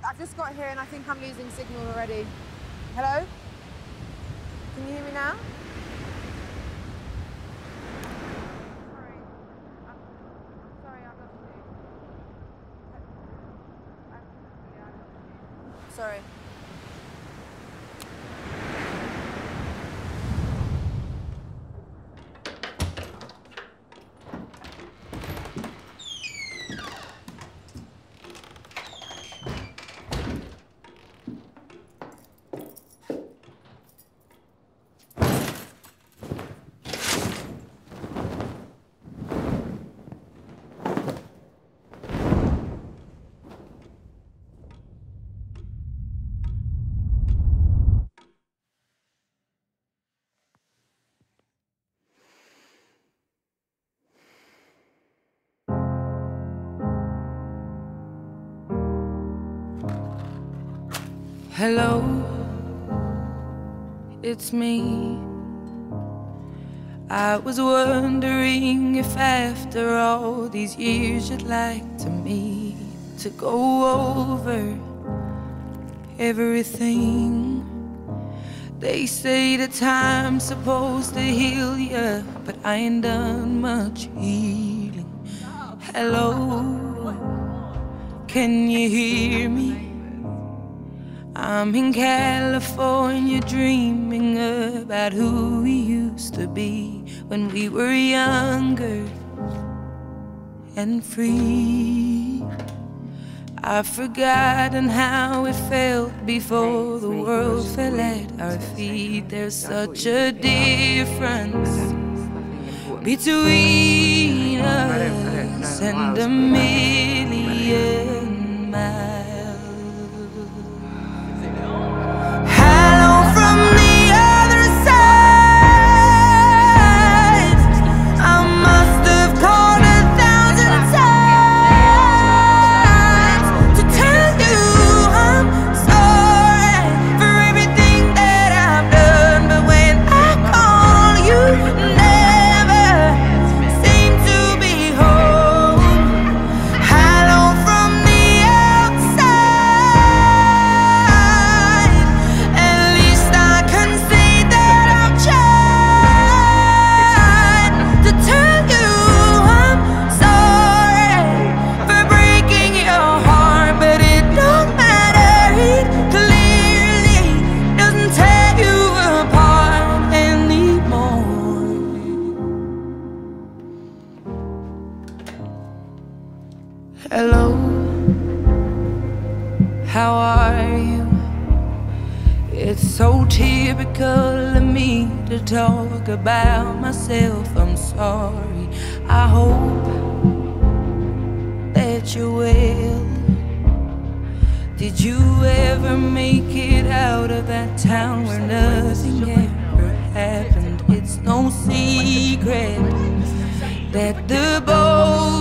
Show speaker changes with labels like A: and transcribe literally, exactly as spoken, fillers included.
A: I've just got here and I think I'm losing signal already. Hello? Can you hear me now? Sorry. I'm, I'm sorry, I've lost you. I, I, yeah, I lost you. Sorry.
B: Hello, it's me. I was wondering if after all these years you'd like to meet to go over everything. They say that time's supposed to heal ya, but I ain't done much healing. Hello, can you hear me? I'm in California dreaming about who we used to be when we were younger and free. I've forgotten how it felt before the world fell at our feet. There's such a difference between us and a million miles. Hello, how are you? It's so typical of me to talk about myself. I'm sorry. I hope that you're well. Did you ever make it out of that town where nothing ever happened? It's no secret that the boat